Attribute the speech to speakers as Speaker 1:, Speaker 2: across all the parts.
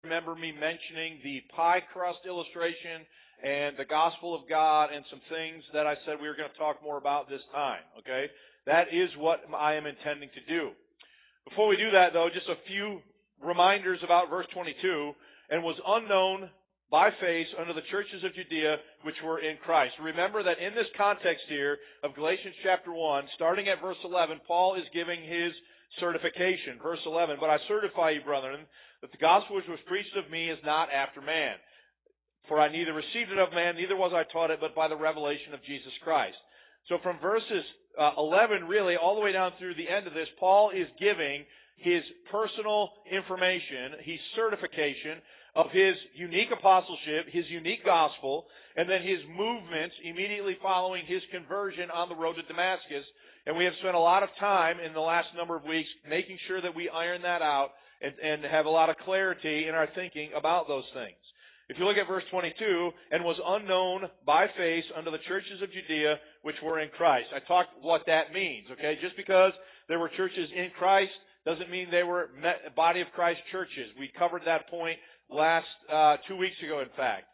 Speaker 1: remember me mentioning the pie crust illustration and the gospel of God and some things that I said we were going to talk more about this time, okay? That is what I am intending to do. Before we do that, though, just a few reminders about verse 22, and was unknown by face unto the churches of Judea which were in Christ. Remember that in this context here of Galatians chapter 1, starting at verse 11, Paul is giving his certification. Verse 11, but I certify you, brethren, that the gospel which was preached of me is not after man. For I neither received it of man, neither was I taught it, but by the revelation of Jesus Christ. So from verses 11, really, all the way down through the end of this, Paul is giving his personal information, his certification of his unique apostleship, his unique gospel, and then his movements immediately following his conversion on the road to Damascus. And we have spent a lot of time in the last number of weeks making sure that we iron that out and have a lot of clarity in our thinking about those things. If you look at verse 22, and was unknown by face unto the churches of Judea which were in Christ. I talked what that means, okay? Just because there were churches in Christ doesn't mean they were body of Christ churches. We covered that point last 2 weeks ago, in fact.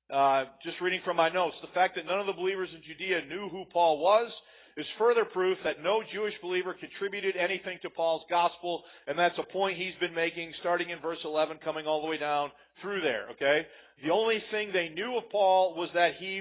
Speaker 1: Just reading from my notes, the fact that none of the believers in Judea knew who Paul was is further proof that no Jewish believer contributed anything to Paul's gospel, and that's a point he's been making starting in verse 11, coming all the way down through there, okay? The only thing they knew of Paul was that he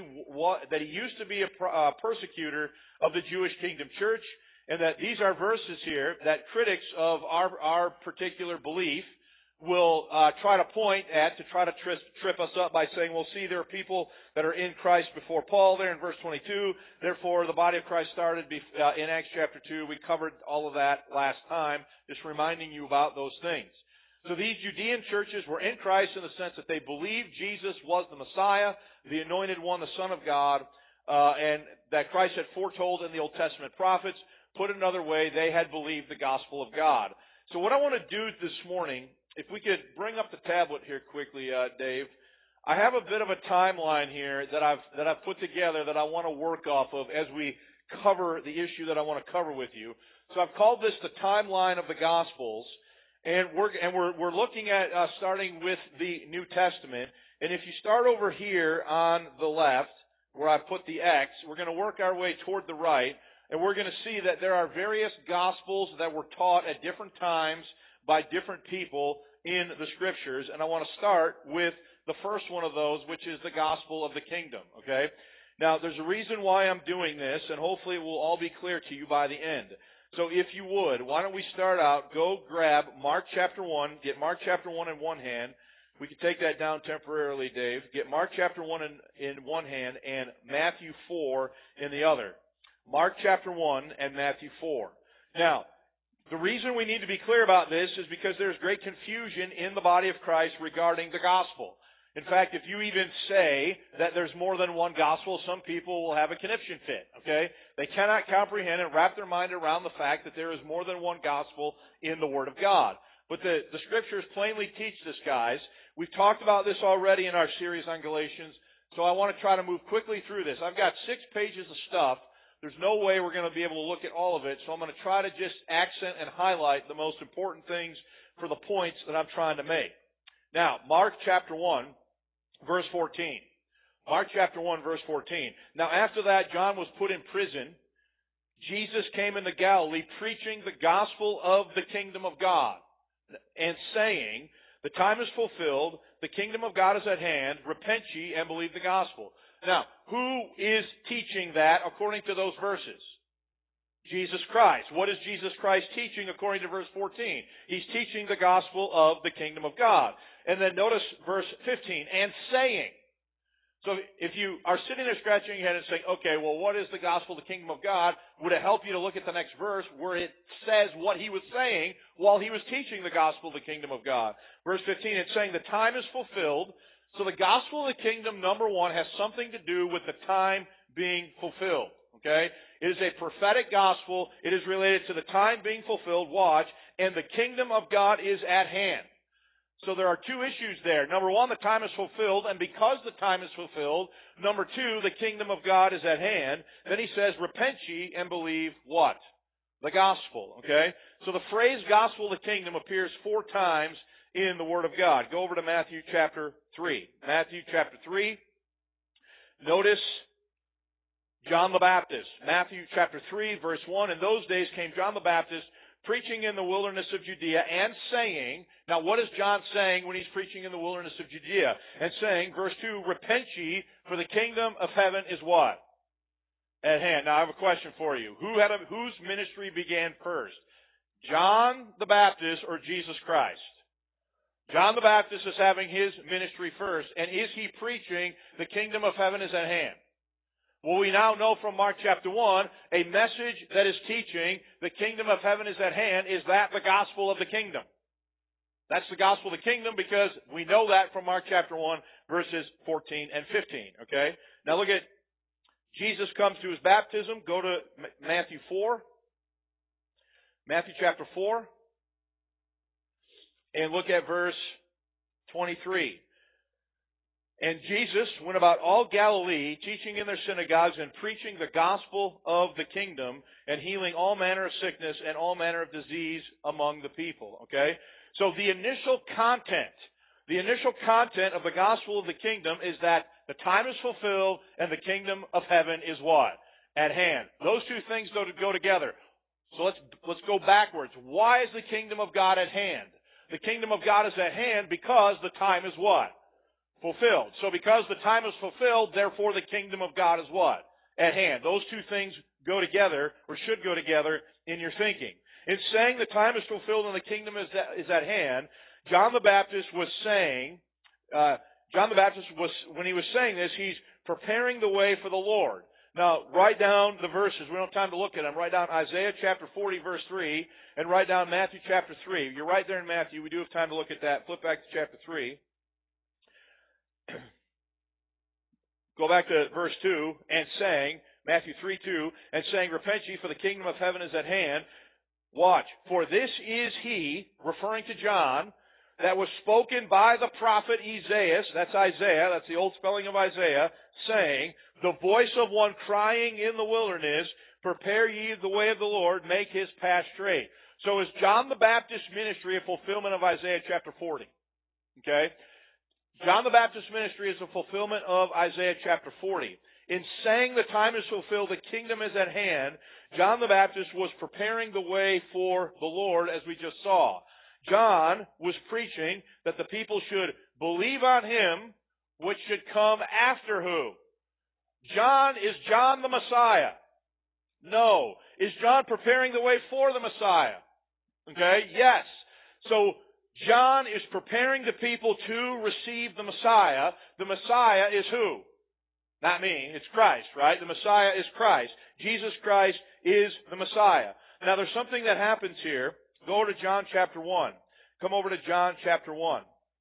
Speaker 1: used to be a persecutor of the Jewish Kingdom Church, and that these are verses here that critics of our particular belief will try to point at to try to trip us up by saying, well, see, there are people that are in Christ before Paul there in verse 22. Therefore, the body of Christ started in Acts chapter 2. We covered all of that last time, just reminding you about those things. So these Judean churches were in Christ in the sense that they believed Jesus was the Messiah, the anointed one, the Son of God, and that Christ had foretold in the Old Testament prophets. Put another way, they had believed the gospel of God. So what I want to do this morning, if we could bring up the tablet here quickly, Dave. I have a bit of a timeline here that I've put together that I want to work off of as we cover the issue that I want to cover with you. So I've called this the timeline of the Gospels, and we're looking at starting with the New Testament. And if you start over here on the left, where I put the X, we're going to work our way toward the right, and we're going to see that there are various Gospels that were taught at different times by different people in the Scriptures, and I want to start with the first one of those, which is the gospel of the kingdom, okay? Now, there's a reason why I'm doing this, and hopefully it will all be clear to you by the end. So if you would, why don't we start out, go grab Mark chapter 1, get Mark chapter 1 in one hand. We can take that down temporarily, Dave. Get Mark chapter 1 in one hand and Matthew 4 in the other. Mark chapter 1 and Matthew 4. Now, the reason we need to be clear about this is because there's great confusion in the body of Christ regarding the gospel. In fact, if you even say that there's more than one gospel, some people will have a conniption fit, okay? They cannot comprehend and wrap their mind around the fact that there is more than one gospel in the Word of God. But the Scriptures plainly teach this, guys. We've talked about this already in our series on Galatians, so I want to try to move quickly through this. I've got 6 pages of stuff. There's no way we're going to be able to look at all of it, so I'm going to try to just accent and highlight the most important things for the points that I'm trying to make. Now, Mark chapter 1, verse 14. Mark chapter 1, verse 14. Now, after that, John was put in prison. Jesus came into Galilee preaching the gospel of the kingdom of God and saying, the time is fulfilled, the kingdom of God is at hand, repent ye and believe the gospel. Now, who is teaching that according to those verses? Jesus Christ. What is Jesus Christ teaching according to verse 14? He's teaching the gospel of the kingdom of God. And then notice verse 15, and saying. So if you are sitting there scratching your head and saying, okay, well, what is the gospel of the kingdom of God? Would it help you to look at the next verse where it says what he was saying while he was teaching the gospel of the kingdom of God? Verse 15, it's saying the time is fulfilled. So the gospel of the kingdom, number one, has something to do with the time being fulfilled, okay? It is a prophetic gospel. It is related to the time being fulfilled, watch, and the kingdom of God is at hand. So there are 2 issues there. Number one, the time is fulfilled, and because the time is fulfilled, number 2, the kingdom of God is at hand. Then he says, repent ye and believe what? The gospel, okay? So the phrase gospel of the kingdom appears 4 times in the Word of God. Go over to Matthew chapter 3. Matthew chapter 3. Notice John the Baptist. Matthew chapter 3, verse 1. In those days came John the Baptist, preaching in the wilderness of Judea, and saying, now what is John saying when he's preaching in the wilderness of Judea? And saying, verse 2, repent ye, for the kingdom of heaven is what? At hand. Now I have a question for you. Whose ministry began first? John the Baptist or Jesus Christ? John the Baptist is having his ministry first, and is he preaching the kingdom of heaven is at hand? Well, we now know from Mark chapter 1, a message that is teaching the kingdom of heaven is at hand is that the gospel of the kingdom. That's the gospel of the kingdom because we know that from Mark chapter 1, verses 14 and 15. Okay? Now look at Jesus comes to his baptism. Go to Matthew 4. Matthew chapter 4. And look at verse 23. And Jesus went about all Galilee, teaching in their synagogues and preaching the gospel of the kingdom and healing all manner of sickness and all manner of disease among the people. Okay? So the initial content of the gospel of the kingdom is that the time is fulfilled and the kingdom of heaven is what? At hand. Those two things go together. So let's go backwards. Why is the kingdom of God at hand? The kingdom of God is at hand because the time is what? Fulfilled. So because the time is fulfilled, therefore the kingdom of God is what? At hand. Those two things go together, or should go together, in your thinking. In saying the time is fulfilled and the kingdom is at hand, John the Baptist was saying, when he was saying this, he's preparing the way for the Lord. Now, write down the verses. We don't have time to look at them. Write down Isaiah chapter 40, verse 3, and write down Matthew chapter 3. You're right there in Matthew. We do have time to look at that. Flip back to chapter 3. Go back to verse 2, and saying, Matthew 3, 2, and saying, repent ye, for the kingdom of heaven is at hand. Watch. For this is he, referring to John, that was spoken by the prophet Isaiah. That's Isaiah. That's the old spelling of Isaiah, saying, the voice of one crying in the wilderness, prepare ye the way of the Lord, make his path straight. So is John the Baptist's ministry a fulfillment of Isaiah chapter 40? Okay? John the Baptist's ministry is a fulfillment of Isaiah chapter 40. In saying the time is fulfilled, the kingdom is at hand, John the Baptist was preparing the way for the Lord, as we just saw. John was preaching that the people should believe on him, which should come after who? Is John the Messiah? No. Is John preparing the way for the Messiah? Okay? Yes. So, John is preparing the people to receive the Messiah. The Messiah is who? Not me. It's Christ, right? The Messiah is Christ. Jesus Christ is the Messiah. Now, there's something that happens here. Go to John chapter 1. Come over to John chapter 1.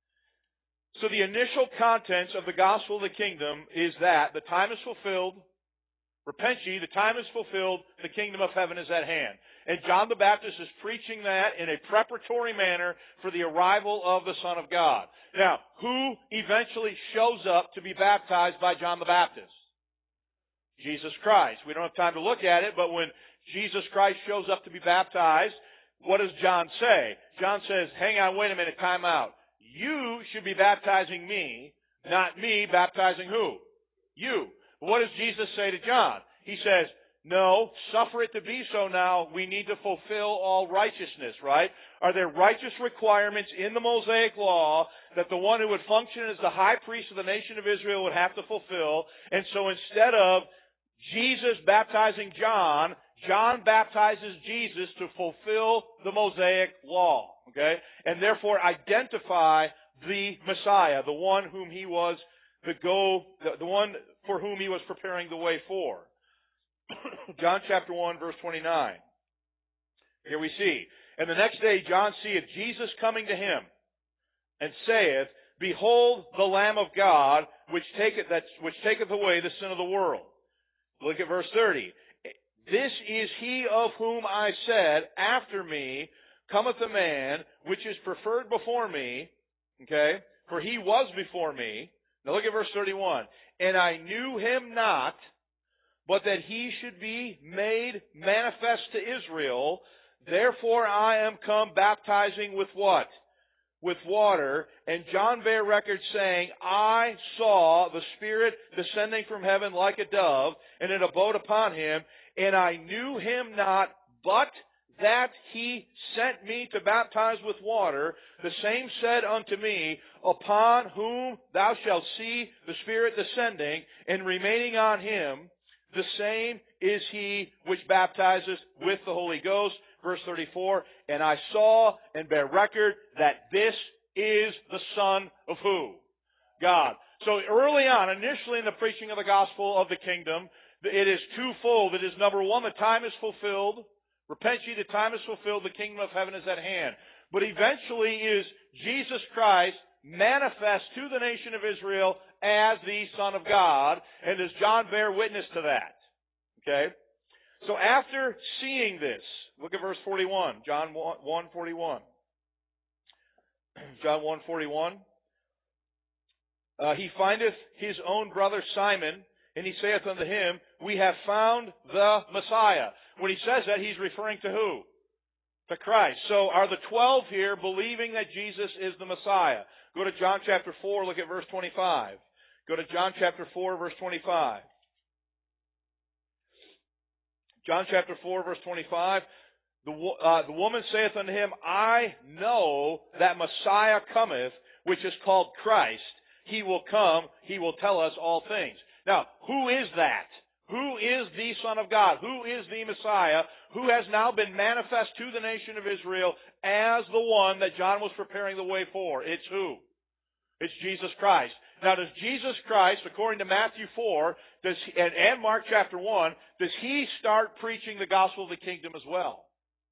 Speaker 1: So the initial contents of the gospel of the kingdom is that the time is fulfilled. Repent ye, the time is fulfilled, the kingdom of heaven is at hand. And John the Baptist is preaching that in a preparatory manner for the arrival of the Son of God. Now, who eventually shows up to be baptized by John the Baptist? Jesus Christ. We don't have time to look at it, but when Jesus Christ shows up to be baptized, what does John say? John says, hang on, wait a minute, time out. You should be baptizing me, not me baptizing who? You. But what does Jesus say to John? He says, no, suffer it to be so now. We need to fulfill all righteousness, right? Are there righteous requirements in the Mosaic law that the one who would function as the high priest of the nation of Israel would have to fulfill? And so instead of Jesus baptizing John, John baptizes Jesus to fulfill the Mosaic law, okay? And therefore identify the Messiah, the one whom he was the one for whom he was preparing the way for. John chapter 1, verse 29. Here we see, and the next day John seeth Jesus coming to him, and saith, behold the Lamb of God, which taketh away the sin of the world. Look at verse 30. This is he of whom I said, after me cometh a man, which is preferred before me, okay, for he was before me. Now look at verse 31. And I knew him not, but that he should be made manifest to Israel. Therefore I am come baptizing with what? with water, and John bare record saying, I saw the Spirit descending from heaven like a dove, and it abode upon him, and I knew him not, but that he sent me to baptize with water. The same said unto me, upon whom thou shalt see the Spirit descending and remaining on him, the same is he which baptizes with the Holy Ghost. Verse 34, and I saw and bear record that this is the Son of who? God. So early on, initially in the preaching of the gospel of the kingdom, it is twofold. It is number one, the time is fulfilled. Repent ye, the time is fulfilled, the kingdom of heaven is at hand. But eventually is Jesus Christ manifest to the nation of Israel as the Son of God, and does John bear witness to that? Okay? So after seeing this, look at verse 41, John 1:41. John 1:41. He findeth his own brother Simon, and he saith unto him, we have found the Messiah. When he says that, he's referring to who? To Christ. So are the 12 here believing that Jesus is the Messiah? Go to John chapter 4, look at verse 25. Go to John chapter 4, verse 25. John chapter 4, verse 25. The woman saith unto him, I know that Messiah cometh, which is called Christ. He will come, he will tell us all things. Now, who is that? Who is the Son of God? Who is the Messiah? Who has now been manifest to the nation of Israel as the one that John was preparing the way for? It's who? It's Jesus Christ. Now, does Jesus Christ, according to Matthew 4 and Mark chapter 1, does he start preaching the gospel of the kingdom as well?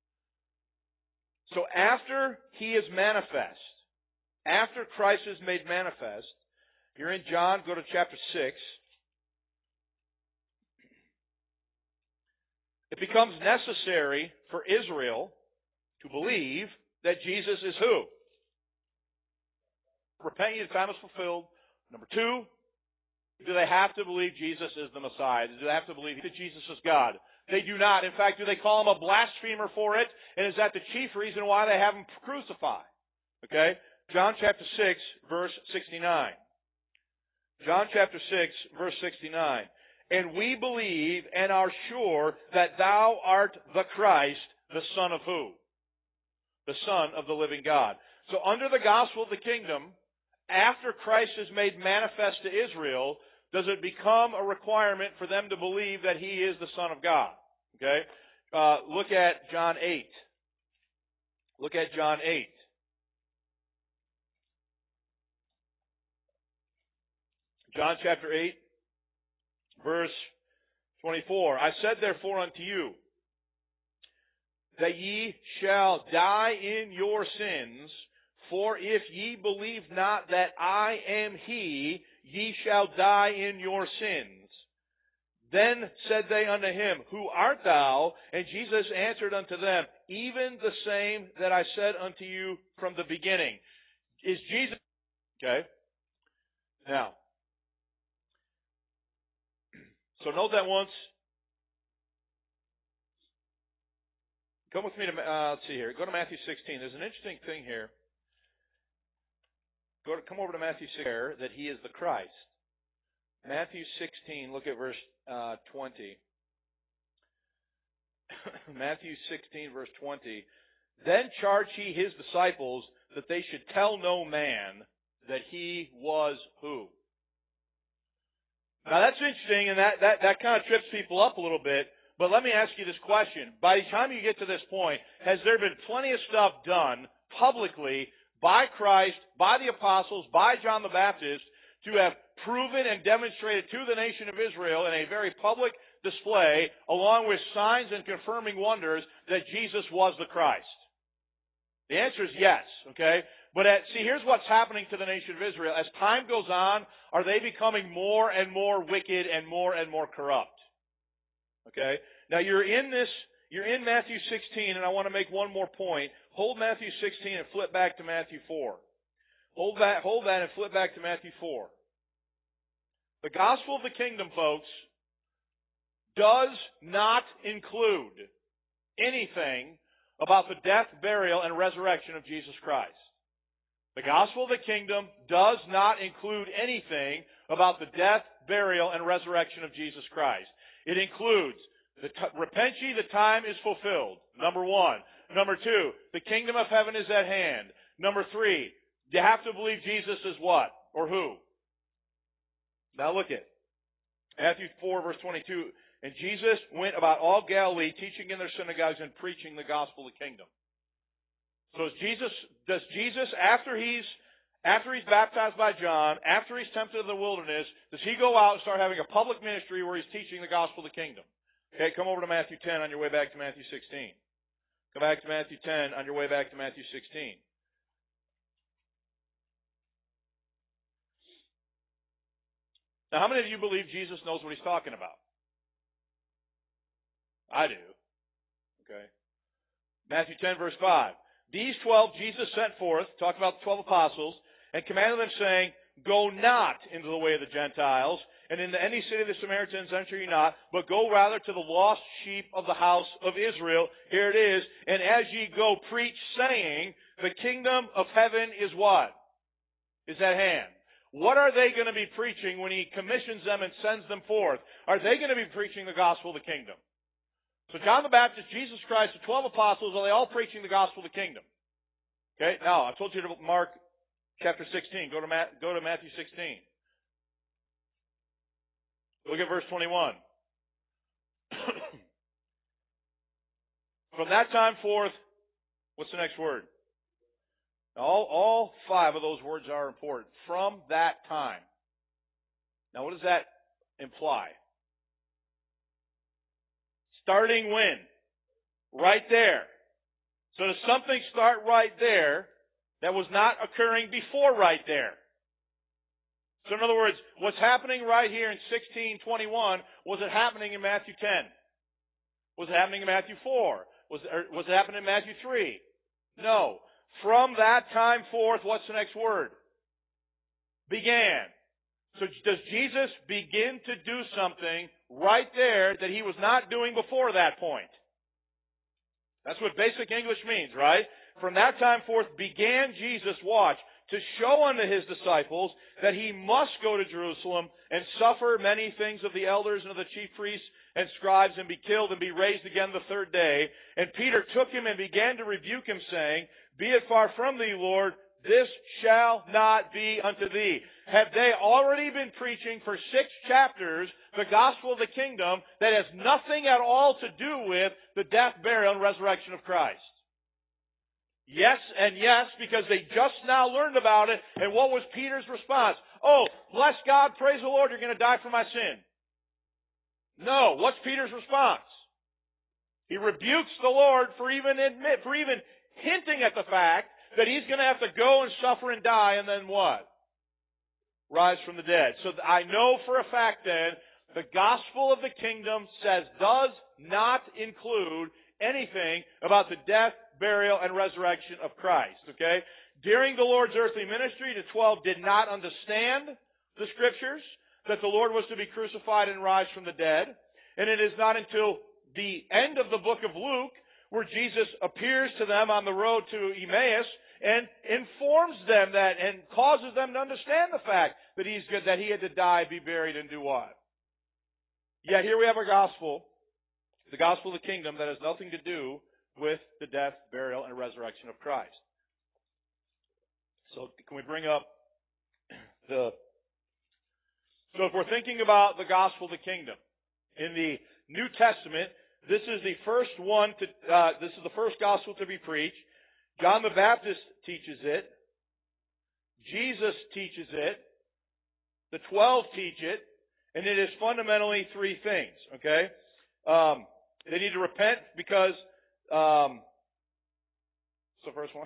Speaker 1: So after he is manifest, after Christ is made manifest, if you're in John, go to chapter 6. It becomes necessary for Israel to believe that Jesus is who? Repent ye, the time is fulfilled. Number two, do they have to believe Jesus is the Messiah? Do they have to believe that Jesus is God? They do not. In fact, do they call him a blasphemer for it? And is that the chief reason why they have him crucified? Okay? John chapter 6, verse 69. John chapter 6, verse 69. And we believe and are sure that thou art the Christ, the Son of who? The Son of the living God. So under the gospel of the kingdom, after Christ is made manifest to Israel, does it become a requirement for them to believe that he is the Son of God? Okay? Look at John 8. Look at John 8. John chapter 8, verse 24. I said therefore unto you, that ye shall die in your sins, for if ye believe not that I am he, ye shall die in your sins. Then said they unto him, Who art thou? And Jesus answered unto them, Even the same that I said unto you from the beginning. Is Jesus... Okay. Now, so note that once. Come with me to, let's see here. Go to Matthew 16. There's an interesting thing here. Come over to Matthew 6, that he is the Christ. Matthew 16, look at verse 20. Matthew 16, verse 20. Then charged he his disciples that they should tell no man that he was who? Now that's interesting, and that kind of trips people up a little bit. But let me ask you this question. By the time you get to this point, has there been plenty of stuff done publicly by Christ, by the apostles, by John the Baptist, to have proven and demonstrated to the nation of Israel in a very public display, along with signs and confirming wonders, that Jesus was the Christ? The answer is yes, okay? But see, here's what's happening to the nation of Israel. As time goes on, are they becoming more and more wicked and more corrupt? Okay? Now you're in Matthew 16, and I want to make one more point. Hold Matthew 16 and flip back to Matthew 4. Hold that and flip back to Matthew 4. The gospel of the kingdom, folks, does not include anything about the death, burial, and resurrection of Jesus Christ. The gospel of the kingdom does not include anything about the death, burial, and resurrection of Jesus Christ. It includes, repent ye, the time is fulfilled. Number one. Number two, the kingdom of heaven is at hand. Number three, you have to believe Jesus is what? Or who? Now look at Matthew 4, verse 22. And Jesus went about all Galilee, teaching in their synagogues and preaching the gospel of the kingdom. So does Jesus, after he's baptized by John, after he's tempted in the wilderness, does he go out and start having a public ministry where he's teaching the gospel of the kingdom? Okay, come over to Matthew 10 on your way back to Matthew 16. Come back to Matthew 10 on your way back to Matthew 16. Now, how many of you believe Jesus knows what he's talking about? I do. Okay. Matthew 10, verse 5. These 12 Jesus sent forth, talking about the 12 apostles, and commanded them, saying, Go not into the way of the Gentiles, and into any city of the Samaritans enter ye not, but go rather to the lost sheep of the house of Israel. Here it is. And as ye go, preach, saying, The kingdom of heaven is what? Is at hand. What are they going to be preaching when he commissions them and sends them forth? Are they going to be preaching the gospel of the kingdom? So John the Baptist, Jesus Christ, the 12 apostles, are they all preaching the gospel of the kingdom? Okay, now, I told you to mark chapter 16. Go to Matthew 16. Look at verse 21. From that time forth, what's the next word? All five of those words are important. From that time. Now, what does that imply? Starting when? Right there. So does something start right there that was not occurring before right there? So in other words, what's happening right here in 16:21, was it happening in Matthew 10? Was it happening in Matthew 4? Was it happening in Matthew 3? No. From that time forth, what's the next word? Began. So does Jesus begin to do something right there that he was not doing before that point? That's what basic English means, right? From that time forth began Jesus, watch, to show unto his disciples that he must go to Jerusalem and suffer many things of the elders and of the chief priests and scribes and be killed and be raised again the third day. And Peter took him and began to rebuke him, saying, Be it far from thee, Lord, this shall not be unto thee. Have they already been preaching for 6 chapters the gospel of the kingdom that has nothing at all to do with the death, burial, and resurrection of Christ? Yes and yes, because they just now learned about it. And what was Peter's response? Oh, bless God, praise the Lord, you're going to die for my sin. No, what's Peter's response? He rebukes the Lord for even hinting at the fact that he's going to have to go and suffer and die, and then what? Rise from the dead. So I know for a fact then, the gospel of the kingdom does not include anything about the death, burial, and resurrection of Christ. Okay? During the Lord's earthly ministry, the 12 did not understand the scriptures, that the Lord was to be crucified and rise from the dead. And it is not until the end of the book of Luke where Jesus appears to them on the road to Emmaus and informs them that and causes them to understand the fact that he had to die, be buried, and do what? Yet here we have a gospel, the gospel of the kingdom, that has nothing to do with the death, burial, and resurrection of Christ. So can we bring up So if we're thinking about the gospel of the kingdom in the New Testament, this is the first gospel to be preached. John the Baptist teaches it. Jesus teaches it. The 12 teach it. And it is fundamentally 3 things, okay? They need to repent because, what's the first one?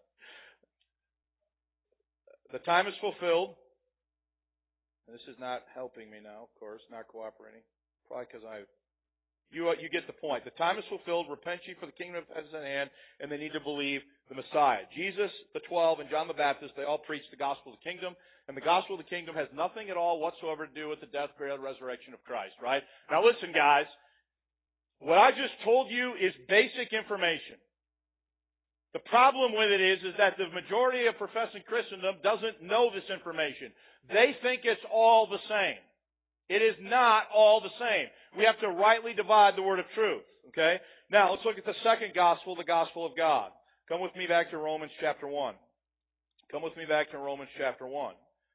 Speaker 1: The time is fulfilled. And this is not helping me now, of course, not cooperating. Probably because you get the point. The time is fulfilled. Repent ye, for the kingdom of heaven is at hand, and they need to believe the Messiah. Jesus, the 12, and John the Baptist, they all preach the gospel of the kingdom, and the gospel of the kingdom has nothing at all whatsoever to do with the death, burial, and resurrection of Christ, right? Now listen, guys. What I just told you is basic information. The problem with it is that the majority of professing Christendom doesn't know this information. They think it's all the same. It is not all the same. We have to rightly divide the word of truth. Okay? Now, let's look at the second gospel, the gospel of God. Come with me back to Romans chapter 1. Come with me back to Romans chapter 1.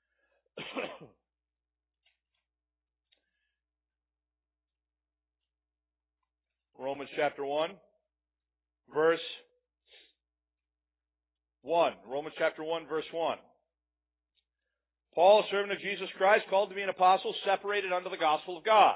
Speaker 1: Romans chapter 1, verse 1. Romans chapter 1, verse 1. Paul, a servant of Jesus Christ, called to be an apostle, separated unto the gospel of God.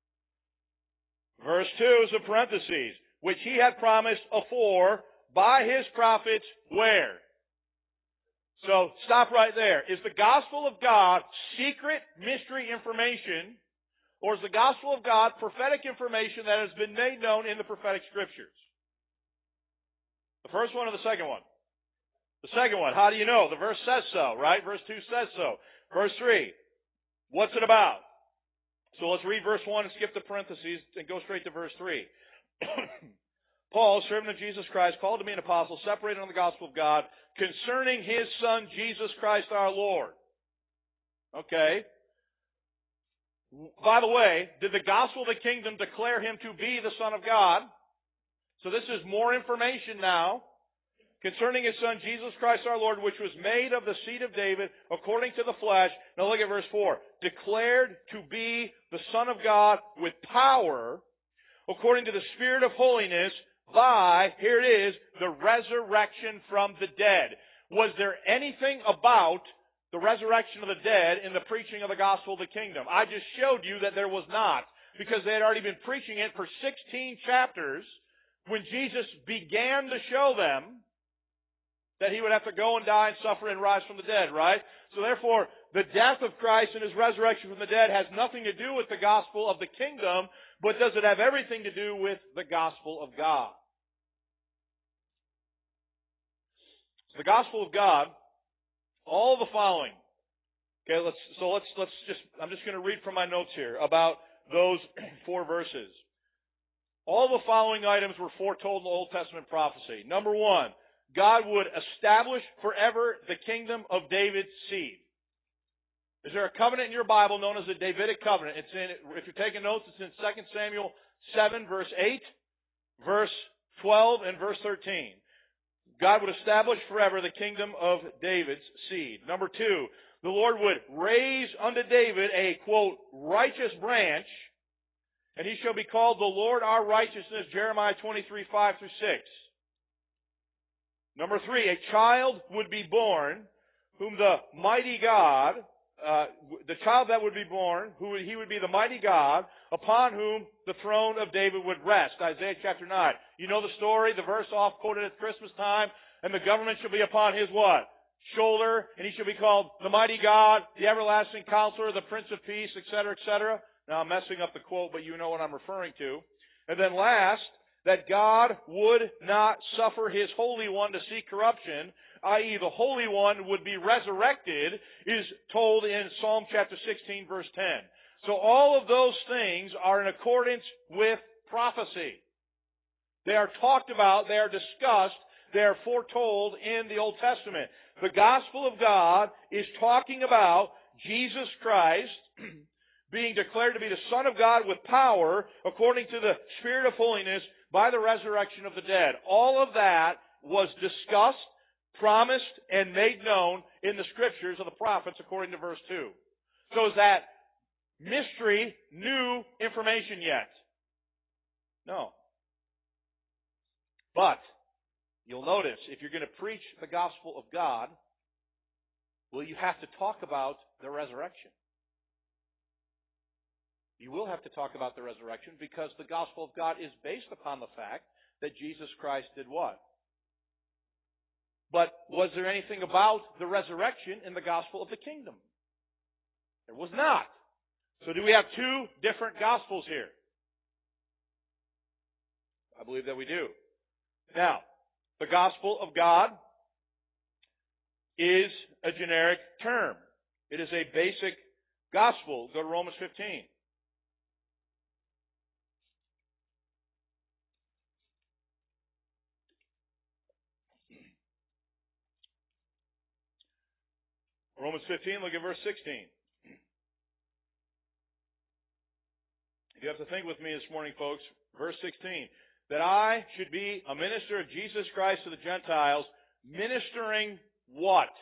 Speaker 1: Verse 2 is a parenthesis, which he had promised afore by his prophets where? So, stop right there. Is the gospel of God secret, mystery information, or is the gospel of God prophetic information that has been made known in the prophetic scriptures? The first one or the second one? The second one. How do you know? The verse says so, right? Verse 2 says so. Verse 3, what's it about? So let's read verse 1 and skip the parentheses and go straight to verse 3. Paul, servant of Jesus Christ, called to be an apostle, separated on the gospel of God, concerning his Son, Jesus Christ our Lord. Okay. By the way, did the gospel of the kingdom declare him to be the Son of God? So this is more information now. Concerning his Son, Jesus Christ our Lord, which was made of the seed of David, according to the flesh. Now look at verse 4. Declared to be the Son of God with power, according to the Spirit of holiness, by, here it is, the resurrection from the dead. Was there anything about the resurrection of the dead in the preaching of the gospel of the kingdom? I just showed you that there was not, because they had already been preaching it for 16 chapters when Jesus began to show them that he would have to go and die and suffer and rise from the dead, right? So therefore, the death of Christ and his resurrection from the dead has nothing to do with the gospel of the kingdom, but does it have everything to do with the gospel of God? The gospel of God, all the following. Okay, I'm just going to read from my notes here about those 4 verses. All the following items were foretold in the Old Testament prophecy. Number 1, God would establish forever the kingdom of David's seed. Is there a covenant in your Bible known as the Davidic covenant? It's in, if you're taking notes, it's in 2 Samuel 7, verse 8, verse 12, and verse 13. God would establish forever the kingdom of David's seed. Number 2, the Lord would raise unto David a, quote, righteous branch, and he shall be called the Lord our righteousness, Jeremiah 23, 5 through 6. Number 3, a child would be born, whom the mighty God, the child that would be born, he would be the mighty God, upon whom the throne of David would rest. Isaiah chapter 9. You know the story, the verse oft quoted at Christmas time, and the government shall be upon his what? Shoulder, and he shall be called the mighty God, the everlasting counselor, the Prince of Peace, etc., etc. Now I'm messing up the quote, but you know what I'm referring to. And then last, that God would not suffer his Holy One to see corruption, i.e. the Holy One would be resurrected, is told in Psalm chapter 16, verse 10. So all of those things are in accordance with prophecy. They are talked about, they are discussed, they are foretold in the Old Testament. The gospel of God is talking about Jesus Christ being declared to be the Son of God with power, according to the Spirit of holiness, by the resurrection of the dead. All of that was discussed, promised, and made known in the scriptures of the prophets according to verse 2. So is that mystery new information yet? No. But you'll notice, if you're going to preach the gospel of God, well, you have to talk about the resurrection. You will have to talk about the resurrection because the gospel of God is based upon the fact that Jesus Christ did what? But was there anything about the resurrection in the gospel of the kingdom? There was not. So do we have 2 different gospels here? I believe that we do. Now, the gospel of God is a generic term. It is a basic gospel. Go to Romans 15. Romans 15, look at verse 16. You have to think with me this morning, folks. Verse 16. That I should be a minister of Jesus Christ to the Gentiles, ministering what?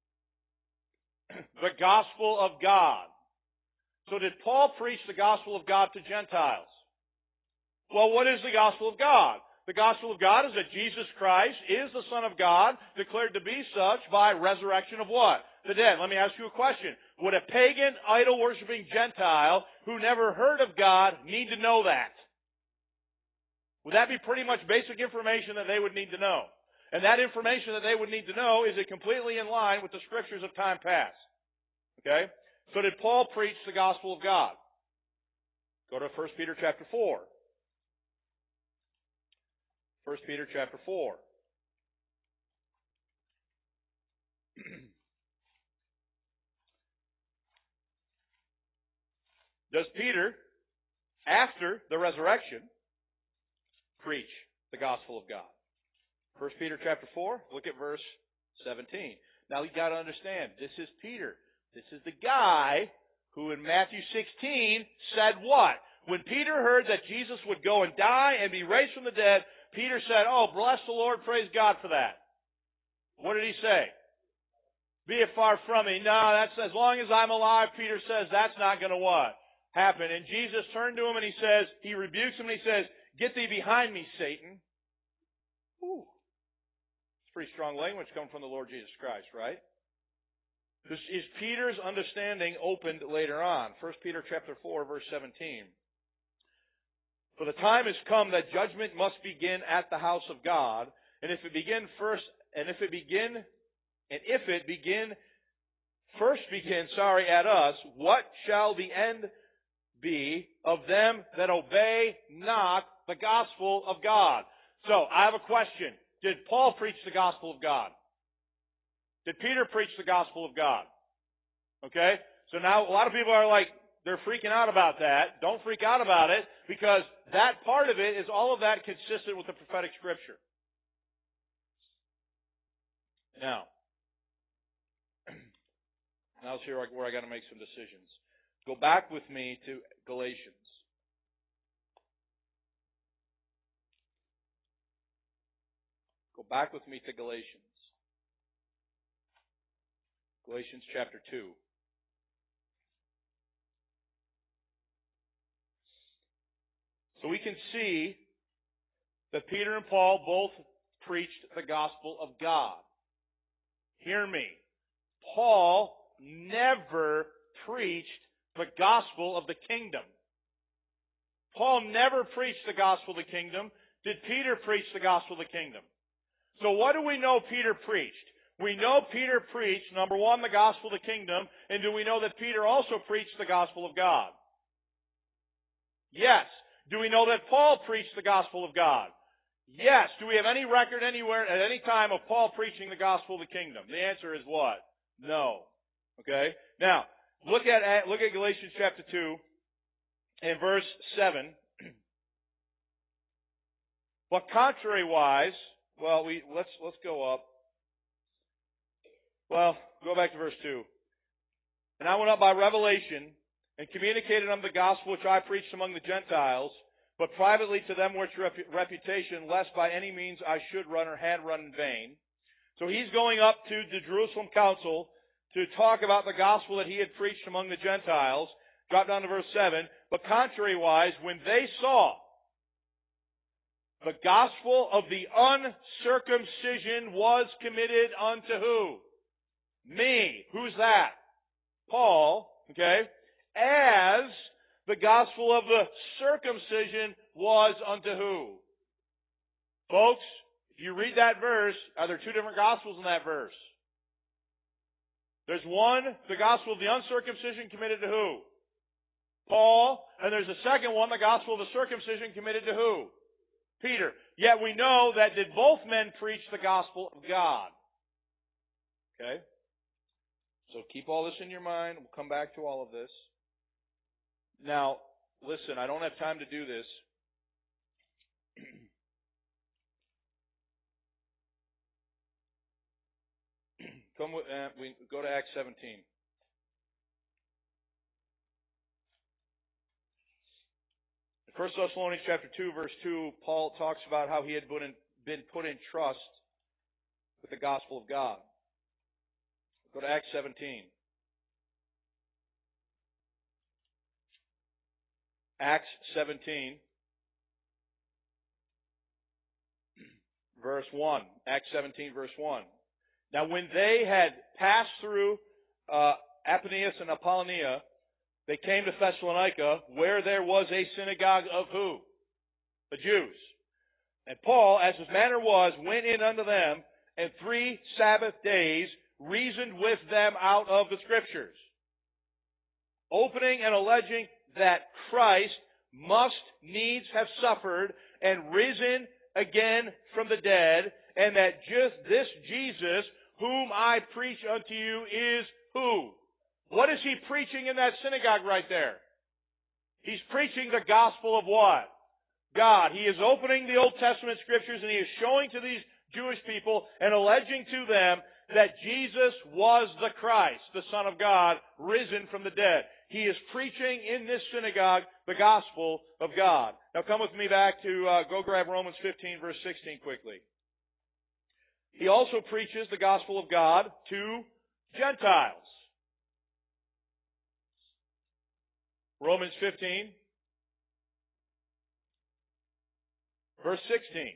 Speaker 1: The gospel of God. So did Paul preach the gospel of God to Gentiles? Well, what is the gospel of God? The gospel of God is that Jesus Christ is the Son of God, declared to be such by resurrection of what? The dead. Let me ask you a question. Would a pagan, idol-worshiping Gentile who never heard of God need to know that? Would that be pretty much basic information that they would need to know? And that information that they would need to know, is it completely in line with the scriptures of time past? Okay? So did Paul preach the gospel of God? Go to 1 Peter chapter 4. 1 Peter chapter 4. Does Peter, after the resurrection, preach the gospel of God? 1 Peter chapter 4, look at verse 17. Now you got to understand, this is Peter. This is the guy who in Matthew 16 said what? When Peter heard that Jesus would go and die and be raised from the dead, Peter said, "Oh, bless the Lord, praise God for that." What did he say? Be it far from me. No, that's as long as I'm alive, Peter says, that's not going to what? Happen. And Jesus turned to him and he rebukes him and he says, "Get thee behind me, Satan." Ooh. It's pretty strong language coming from the Lord Jesus Christ, right? This is Peter's understanding opened later on. 1 Peter chapter 4, verse 17. For the time has come that judgment must begin at the house of God, and if it begin first at us, what shall the end be of them that obey not the gospel of God? So, I have a question. Did Paul preach the gospel of God? Did Peter preach the gospel of God? Okay? So now a lot of people are like, they're freaking out about that. Don't freak out about it, because that part of it is all of that consistent with the prophetic scripture. Now it's here where I got to make some decisions. Go back with me to Galatians. Go back with me to Galatians. Galatians chapter 2. So we can see that Peter and Paul both preached the gospel of God. Hear me. Paul never preached the gospel of the kingdom. Paul never preached the gospel of the kingdom. Did Peter preach the gospel of the kingdom? So what do we know Peter preached? We know Peter preached, number one, the gospel of the kingdom, and do we know that Peter also preached the gospel of God? Yes. Do we know that Paul preached the gospel of God? Yes. Do we have any record anywhere at any time of Paul preaching the gospel of the kingdom? The answer is what? No. Okay? Now, look at Galatians chapter 2 and verse 7. But contrariwise, let's go up. Well, go back to verse 2. And I went up by revelation and communicated unto the gospel which I preached among the Gentiles, but privately to them which reputation, lest by any means I should run or had run in vain. So he's going up to the Jerusalem council to talk about the gospel that he had preached among the Gentiles. Drop down to verse 7. But contrariwise, when they saw the gospel of the uncircumcision was committed unto who? Me. Who's that? Paul. Okay? As the gospel of the circumcision was unto who? Folks, if you read that verse, are there two different gospels in that verse? There's one, the gospel of the uncircumcision committed to who? Paul. And there's a second one, the gospel of the circumcision committed to who? Peter. Yet we know that did both men preach the gospel of God? Okay? So keep all this in your mind. We'll come back to all of this. Now, listen, I don't have time to do this. We go to Acts 17. In 1 Thessalonians chapter 2, verse 2, Paul talks about how he had been put in trust with the gospel of God. Go to Acts 17. Acts 17, verse 1. Acts 17, verse 1. Now when they had passed through Apaneus and Apollonia, they came to Thessalonica, where there was a synagogue of who? The Jews. And Paul, as his manner was, went in unto them, and 3 Sabbath days reasoned with them out of the Scriptures, opening and alleging that Christ must needs have suffered and risen again from the dead, and that just this Jesus, whom I preach unto you, is who? What is he preaching in that synagogue right there? He's preaching the gospel of what? God. He is opening the Old Testament Scriptures and he is showing to these Jewish people and alleging to them that Jesus was the Christ, the Son of God, risen from the dead. He is preaching in this synagogue the gospel of God. Now come with me back to, go grab Romans 15 verse 16 quickly. He also preaches the gospel of God to Gentiles. Romans 15, verse 16.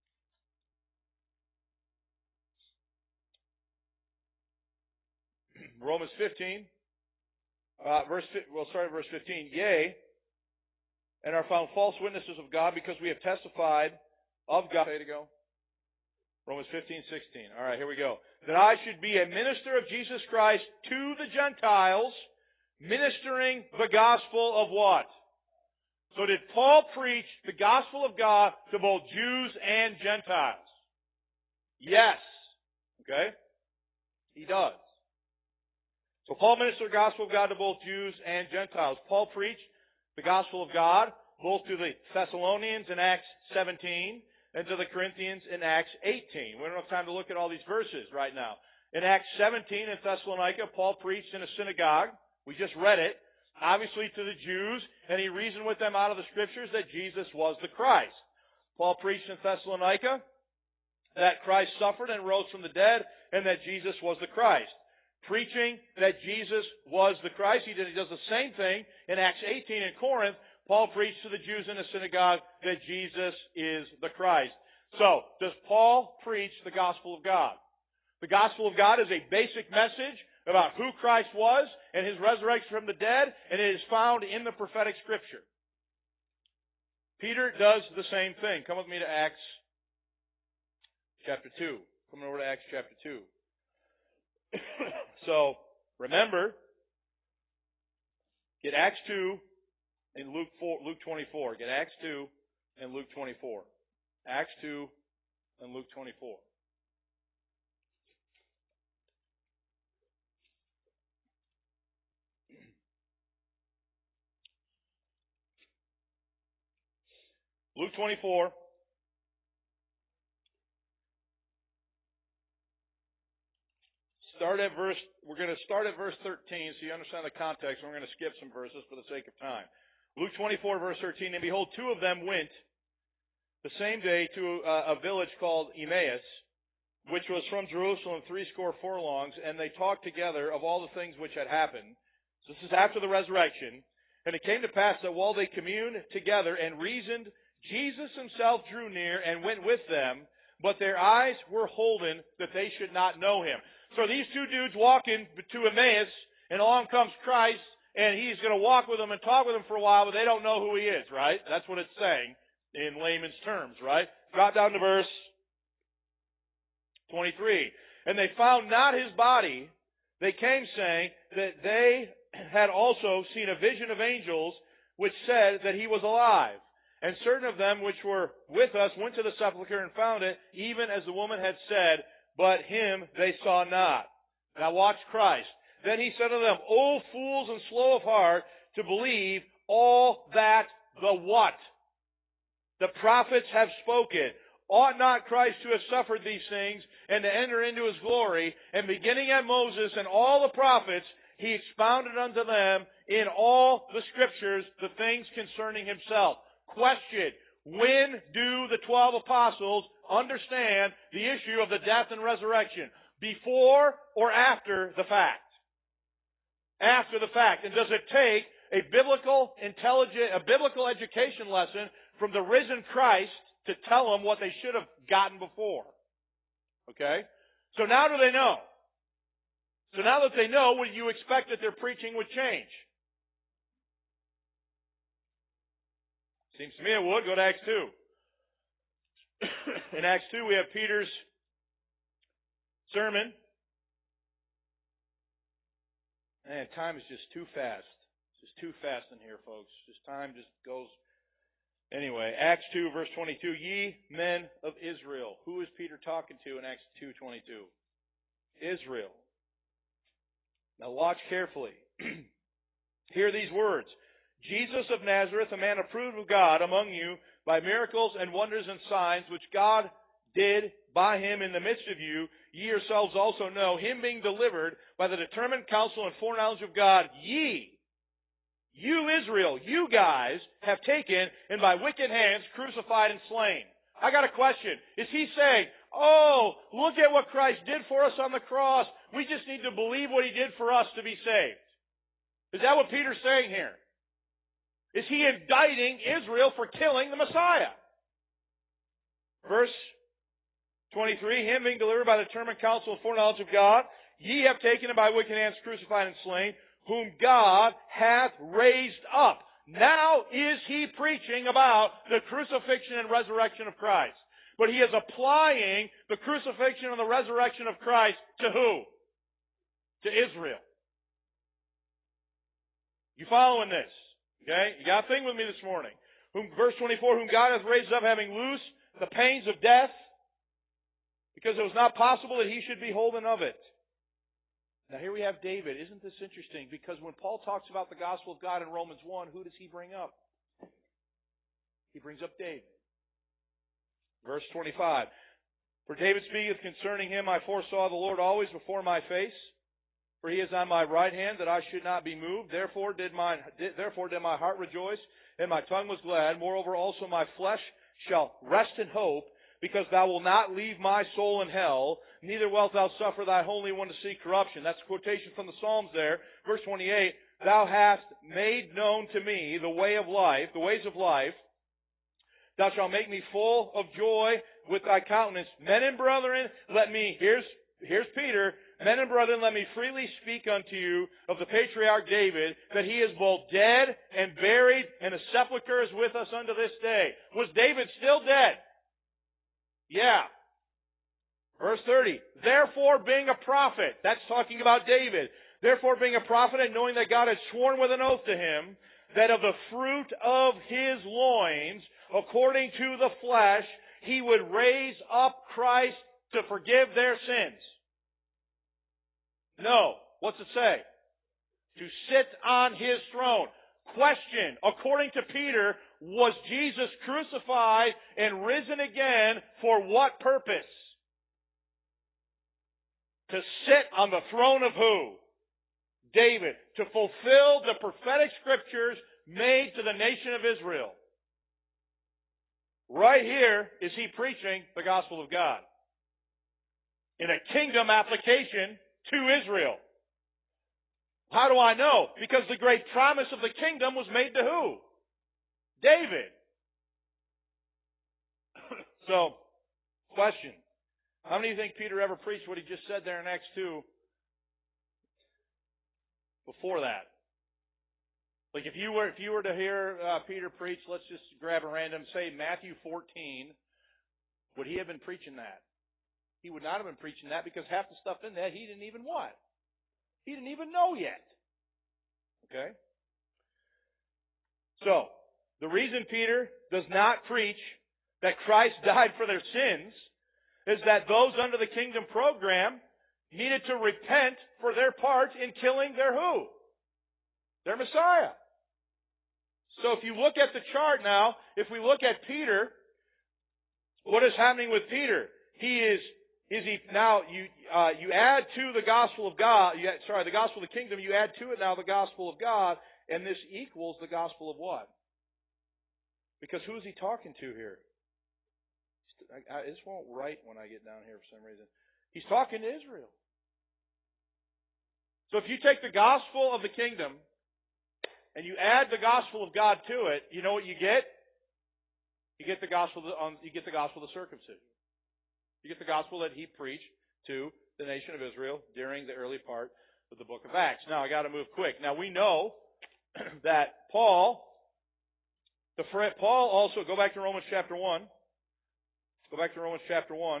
Speaker 1: Romans 15, verse 15. Yea, and are found false witnesses of God, because we have testified of God. Say to go. Romans 15, 16. All right, here we go. That I should be a minister of Jesus Christ to the Gentiles, ministering the gospel of what? So did Paul preach the gospel of God to both Jews and Gentiles? Yes. Okay? He does. So Paul ministered the gospel of God to both Jews and Gentiles. Paul preached the gospel of God both to the Thessalonians in Acts 17 and to the Corinthians in Acts 18. We don't have time to look at all these verses right now. In Acts 17 in Thessalonica, Paul preached in a synagogue. We just read it. Obviously to the Jews, and he reasoned with them out of the Scriptures that Jesus was the Christ. Paul preached in Thessalonica that Christ suffered and rose from the dead, and that Jesus was the Christ. Preaching that Jesus was the Christ. He does the same thing in Acts 18 in Corinth. Paul preached to the Jews in the synagogue that Jesus is the Christ. So, does Paul preach the gospel of God? The gospel of God is a basic message about who Christ was and his resurrection from the dead, and it is found in the prophetic Scripture. Peter does the same thing. Come with me to Acts chapter 2. Come over to Acts chapter 2. So, remember, get Acts 2 and Luke 24. Get Acts 2 and Luke 24. Acts 2 and Luke 24. Luke 24. We're going to start at verse 13 so you understand the context, and we're going to skip some verses for the sake of time. Luke 24, verse 13, and behold, 2 of them went the same day to a village called Emmaus, which was from Jerusalem 80 furlongs, and they talked together of all the things which had happened. So this is after the resurrection. And it came to pass that while they communed together and reasoned, Jesus himself drew near and went with them, but their eyes were holden that they should not know him. So these 2 dudes walking to Emmaus, and along comes Christ, and he's going to walk with them and talk with them for a while, but they don't know who he is, right? That's what it's saying in layman's terms, right? Drop down to verse 23. And they found not his body. They came saying that they had also seen a vision of angels, which said that he was alive. And certain of them which were with us went to the sepulchre and found it, even as the woman had said, but him they saw not. Now watch Christ. Then he said to them, O fools and slow of heart, to believe all that the what? The prophets have spoken. Ought not Christ to have suffered these things and to enter into His glory. And beginning at Moses and all the prophets, He expounded unto them in all the Scriptures the things concerning Himself. Question: when do the 12 apostles understand the issue of the death and resurrection? Before or after the fact? After the fact. And does it take a biblical education lesson from the risen Christ to tell them what they should have gotten before? Okay? So now do they know? So now that they know, would you expect that their preaching would change? Seems to me it would. Go to Acts 2. In Acts 2 we have Peter's sermon. Man, time is just too fast. It's just too fast in here, folks. Time just goes. Anyway, Acts 2, verse 22. Ye men of Israel. Who is Peter talking to in Acts 2:22? Israel. Now watch carefully. Hear these words. Jesus of Nazareth, a man approved of God among you by miracles and wonders and signs, which God did by Him in the midst of you, ye yourselves also know, Him being delivered by the determined counsel and foreknowledge of God, you Israel, you guys have taken and by wicked hands crucified and slain. I got a question. Is He saying, oh, look at what Christ did for us on the cross. We just need to believe what He did for us to be saved? Is that what Peter's saying here? Is he indicting Israel for killing the Messiah? Verse 23, Him being delivered by the determined counsel and foreknowledge of God, ye have taken and by wicked hands crucified and slain, whom God hath raised up. Now is he preaching about the crucifixion and resurrection of Christ. But he is applying the crucifixion and the resurrection of Christ to who? To Israel. You following this? Okay? You got a thing with me this morning. Verse 24, whom God hath raised up, having loosed the pains of death, because it was not possible that he should be holden of it. Now here we have David. Isn't this interesting? Because when Paul talks about the gospel of God in Romans 1, who does he bring up? He brings up David. Verse 25. For David speaketh concerning him, I foresaw the Lord always before my face. For he is on my right hand, that I should not be moved. Therefore did my heart rejoice, and my tongue was glad. Moreover also my flesh shall rest in hope, because thou wilt not leave my soul in hell, neither wilt thou suffer thy Holy One to see corruption. That's a quotation from the Psalms there. Verse 28, thou hast made known to me the way of life, the ways of life. Thou shalt make me full of joy with thy countenance. Men and brethren, here's Peter. Men and brethren, let me freely speak unto you of the patriarch David, that he is both dead and buried, and his sepulchre is with us unto this day. Was David still dead? Yeah. Verse 30. Therefore, being a prophet, that's talking about David. Therefore, being a prophet, and knowing that God had sworn with an oath to him, that of the fruit of his loins, according to the flesh, he would raise up Christ to forgive their sins. No. What's it say? To sit on his throne. Question, according to Peter, was Jesus crucified and risen again for what purpose? To sit on the throne of who? David. To fulfill the prophetic scriptures made to the nation of Israel. Right here is he preaching the gospel of God. In a kingdom application to Israel. How do I know? Because the great promise of the kingdom was made to who? David. So, question. How many of you think Peter ever preached what he just said there in Acts 2 before that? Like if you were to hear Peter preach, let's just grab a random, say Matthew 14, would he have been preaching that? He would not have been preaching that, because half the stuff in that he didn't even what? He didn't even know yet. Okay? So, the reason Peter does not preach that Christ died for their sins is that those under the kingdom program needed to repent for their part in killing their who? Their Messiah. So if you look at the chart now, if we look at Peter, what is happening with Peter? He is you add to the gospel of God, the gospel of the kingdom, you add to it now the gospel of God, and this equals the gospel of what? Because who is he talking to here? This won't write when I get down here for some reason. He's talking to Israel. So if you take the gospel of the kingdom and you add the gospel of God to it, you know what you get? You get the gospel of the circumcision. You get the gospel that he preached to the nation of Israel during the early part of the book of Acts. Now I got to move quick. Now we know that Paul also, go back to Romans chapter 1. Go back to Romans chapter 1.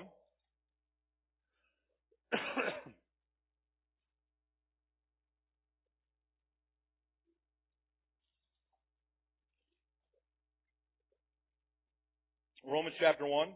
Speaker 1: Romans chapter 1.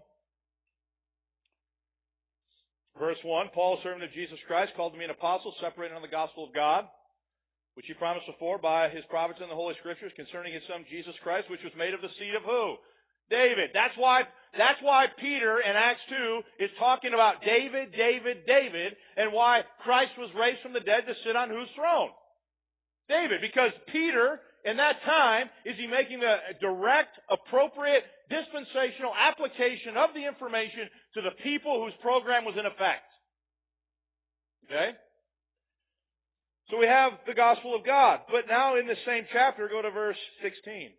Speaker 1: Verse 1, Paul, a servant of Jesus Christ, called to be an apostle, separated on the gospel of God, which he promised before by his prophets in the Holy Scriptures concerning his son Jesus Christ, which was made of the seed of who? David. That's why Peter in Acts 2 is talking about David, and why Christ was raised from the dead to sit on whose throne? David. Because Peter, in that time, is he making the direct, appropriate, dispensational application of the information to the people whose program was in effect. Okay? So we have the gospel of God. But now in the same chapter, go to verse 16.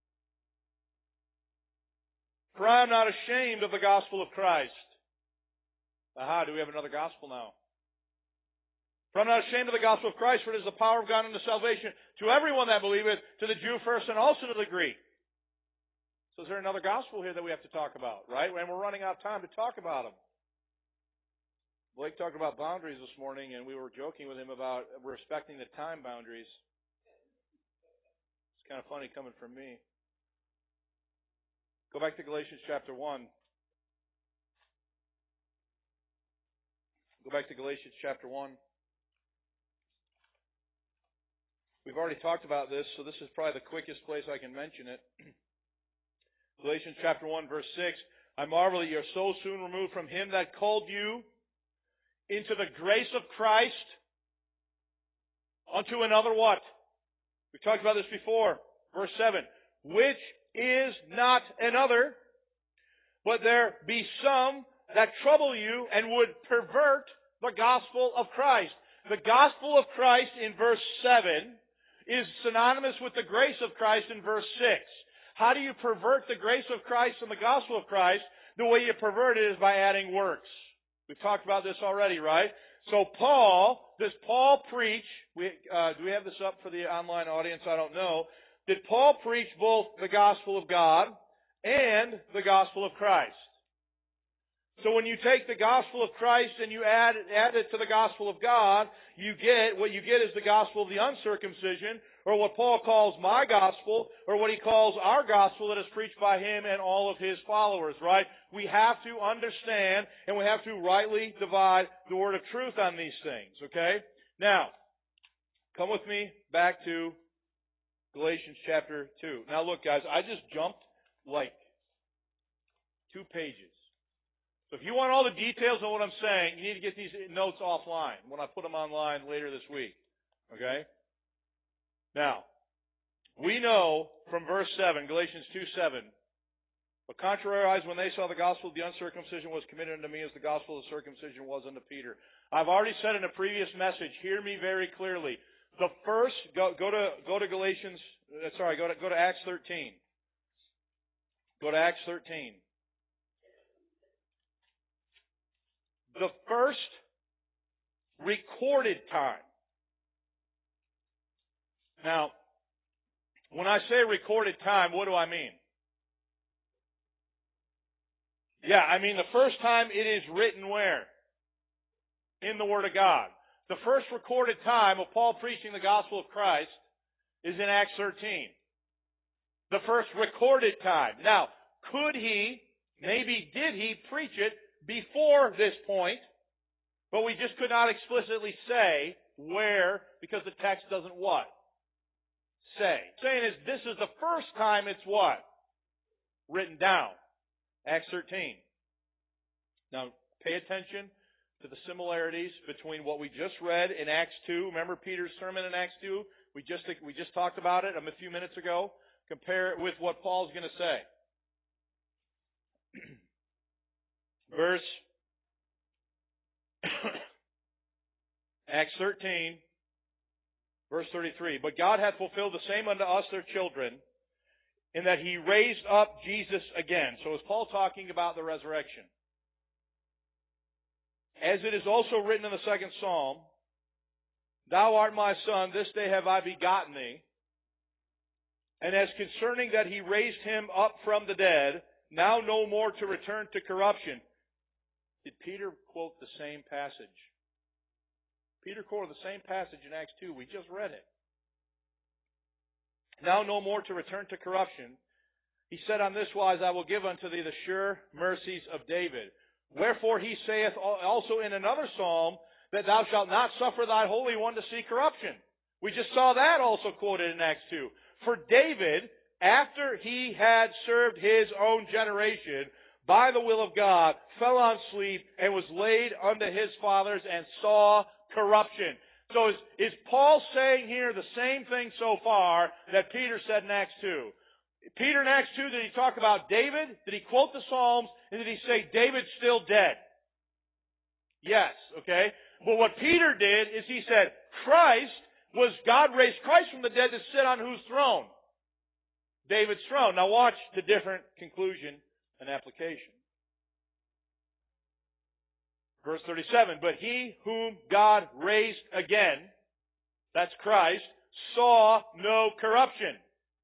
Speaker 1: For I am not ashamed of the gospel of Christ. Aha, do we have another gospel now? For I am not ashamed of the gospel of Christ, for it is the power of God unto salvation to everyone that believeth, to the Jew first and also to the Greek. So is there another gospel here that we have to talk about, right? And we're running out of time to talk about them. Blake talked about boundaries this morning, and we were joking with him about respecting the time boundaries. It's kind of funny coming from me. Go back to Galatians chapter 1. Go back to Galatians chapter 1. We've already talked about this, so this is probably the quickest place I can mention it. Galatians chapter 1, verse 6. I marvel that you are so soon removed from him that called you into the grace of Christ unto another what? We've talked about this before. Verse 7. Which is not another, but there be some that trouble you and would pervert the gospel of Christ. The gospel of Christ in verse 7 is synonymous with the grace of Christ in verse 6. How do you pervert the grace of Christ and the gospel of Christ? The way you pervert it is by adding works. We've talked about this already, right? So does Paul preach, do we have this up for the online audience? I don't know. Did Paul preach both the gospel of God and the gospel of Christ? So when you take the gospel of Christ and you add it to the gospel of God, what you get is the gospel of the uncircumcision, or what Paul calls my gospel, or what he calls our gospel that is preached by him and all of his followers, right? We have to understand and we have to rightly divide the word of truth on these things, okay? Now, come with me back to Galatians chapter 2. Now look, guys, I just jumped like 2 pages. So if you want all the details on what I'm saying, you need to get these notes offline when I put them online later this week. Okay? Now, we know from verse 7, Galatians 2:7, but contrariwise, when they saw the gospel of the uncircumcision was committed unto me as the gospel of the circumcision was unto Peter. I've already said in a previous message, hear me very clearly. The first, go to Galatians, go to Acts 13. Go to Acts 13. The first recorded time. Now, when I say recorded time, what do I mean? Yeah, I mean the first time it is written where? In the Word of God. The first recorded time of Paul preaching the gospel of Christ is in Acts 13. The first recorded time. Now, did he preach it before this point, but we just could not explicitly say where, because the text doesn't what? Say. Saying is, this is the first time it's what? Written down. Acts 13. Now, Pay attention to the similarities between what we just read in Acts 2. Remember Peter's sermon in Acts 2? We just talked about it a few minutes ago. Compare it with what Paul's going to say. Verse Acts 13, verse 33. But God hath fulfilled the same unto us, their children, in that He raised up Jesus again. So is Paul talking about the resurrection? As it is also written in the second Psalm, Thou art my Son, this day have I begotten thee. And as concerning that He raised Him up from the dead, now no more to return to corruption. Did Peter quote the same passage? Peter quoted the same passage in Acts 2. We just read it. Now no more to return to corruption. He said on this wise, I will give unto thee the sure mercies of David. Wherefore he saith also in another psalm, that thou shalt not suffer thy Holy One to see corruption. We just saw that also quoted in Acts 2. For David, after he had served his own generation, by the will of God, fell on sleep, and was laid unto his fathers, and saw corruption. So is Paul saying here the same thing so far that Peter said in Acts 2? Peter in Acts 2, did he talk about David? Did he quote the Psalms? And did he say David's still dead? Yes, okay? But what Peter did is he said, God raised Christ from the dead to sit on whose throne? David's throne. Now watch the different conclusion and application. Verse 37, but he whom God raised again, that's Christ, saw no corruption.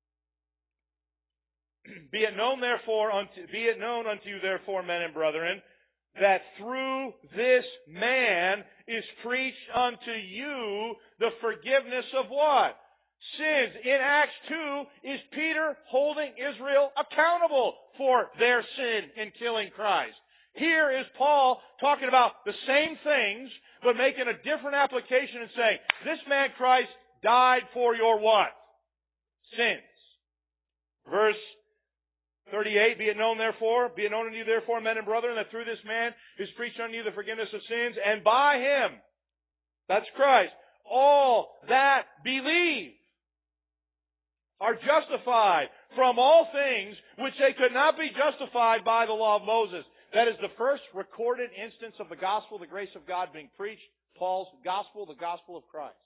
Speaker 1: Be it known unto you therefore, men and brethren, that through this man is preached unto you the forgiveness of what? Sins. In Acts 2, is Peter holding Israel accountable for their sin in killing Christ. Here is Paul talking about the same things, but making a different application and saying, this man Christ died for your what? Sins. Verse 38, be it known unto you therefore, men and brethren, that through this man is preached unto you the forgiveness of sins, and by him, that's Christ, all that believe are justified from all things which they could not be justified by the law of Moses. That is the first recorded instance of the gospel, the grace of God being preached, Paul's gospel, the gospel of Christ.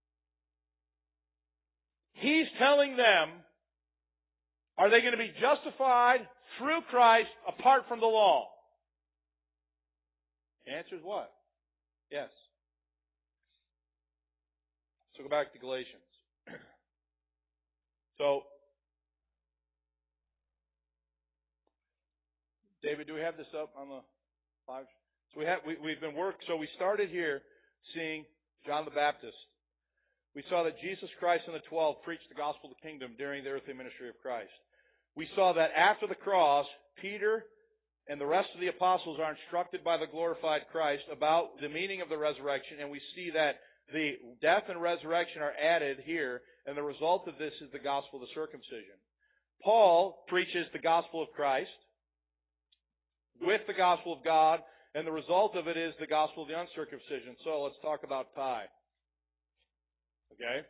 Speaker 1: He's telling them, are they going to be justified through Christ apart from the law? The answer is what? Yes. So go back to Galatians. So, David, do we have this up on the live? So we've been so we started here seeing John the Baptist. We saw that Jesus Christ and the 12 preached the gospel of the kingdom during the earthly ministry of Christ. We saw that after the cross, Peter and the rest of the apostles are instructed by the glorified Christ about the meaning of the resurrection, and we see that the death and resurrection are added here, and the result of this is the gospel of the circumcision. Paul preaches the gospel of Christ with the gospel of God, and the result of it is the gospel of the uncircumcision. So let's talk about pie. Okay?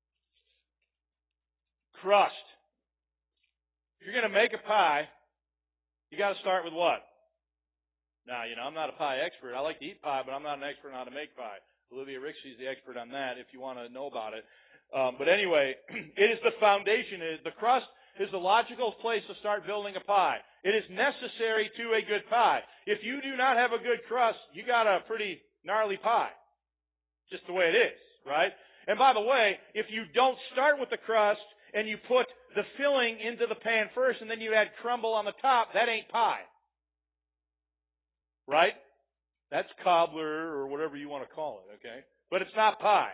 Speaker 1: Crust. If you're going to make a pie, you got to start with what? Now, I'm not a pie expert. I like to eat pie, but I'm not an expert on how to make pie. Olivia Rixey is the expert on that if you want to know about it. But anyway, it is the foundation. The crust is the logical place to start building a pie. It is necessary to a good pie. If you do not have a good crust, you got a pretty gnarly pie. Just the way it is, right? And by the way, if you don't start with the crust and you put the filling into the pan first and then you add crumble on the top, that ain't pie. Right? That's cobbler or whatever you want to call it, okay? But it's not pie.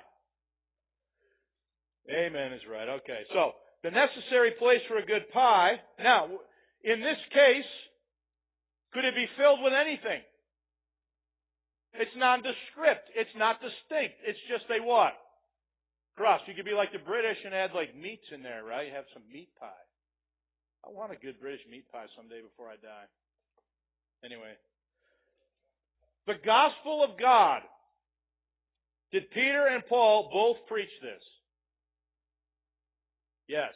Speaker 1: Amen is right. Okay, so the necessary place for a good pie. Now, in this case, could it be filled with anything? It's nondescript. It's not distinct. It's just a what? Crust. You could be like the British and add like meats in there, right? Have some meat pie. I want a good British meat pie someday before I die. Anyway. The gospel of God. Did Peter and Paul both preach this? Yes.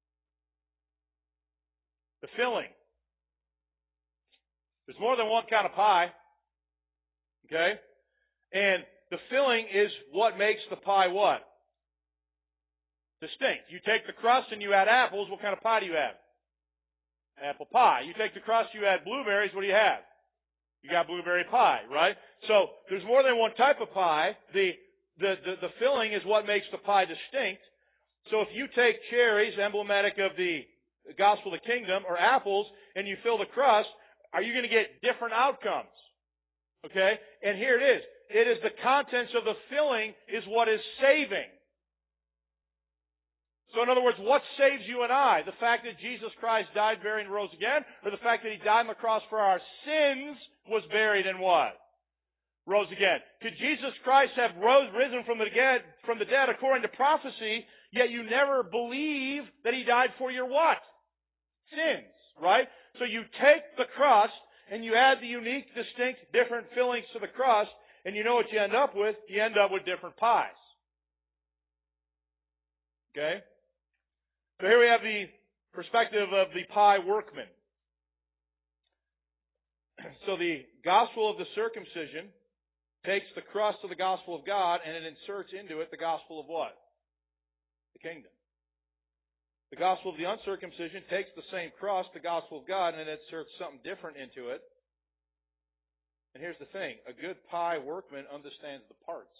Speaker 1: The filling. There's more than one kind of pie. Okay? And the filling is what makes the pie what? Distinct. You take the crust and you add apples, what kind of pie do you have? Apple pie. You take the crust, you add blueberries, what do you have? You got blueberry pie, right? So there's more than one type of pie. The filling is what makes the pie distinct. So if you take cherries, emblematic of the gospel of the kingdom, or apples, and you fill the crust, are you going to get different outcomes? Okay? And here it is. It is the contents of the filling is what is saving. So in other words, what saves you and I? The fact that Jesus Christ died, buried, and rose again, or the fact that He died on the cross for our sins, was buried, and what? Rose again. Could Jesus Christ have risen from the dead according to prophecy, yet you never believe that He died for your what? Sins, right? So you take the crust and you add the unique, distinct, different fillings to the crust, and you know what you end up with? You end up with different pies. Okay? So here we have the perspective of the pie workman. So the gospel of the circumcision takes the crust of the gospel of God and it inserts into it the gospel of what? The kingdom. The gospel of the uncircumcision takes the same crust, the gospel of God, and it inserts something different into it. And here's the thing. A good pie workman understands the parts.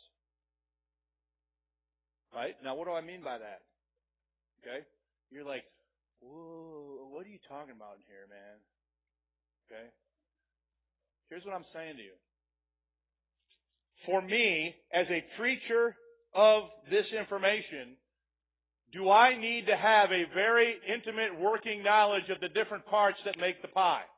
Speaker 1: Right? Now, what do I mean by that? Okay? You're like, whoa, what are you talking about in here, man? Okay? Here's what I'm saying to you. For me, as a preacher of this information, do I need to have a very intimate working knowledge of the different parts that make the pie?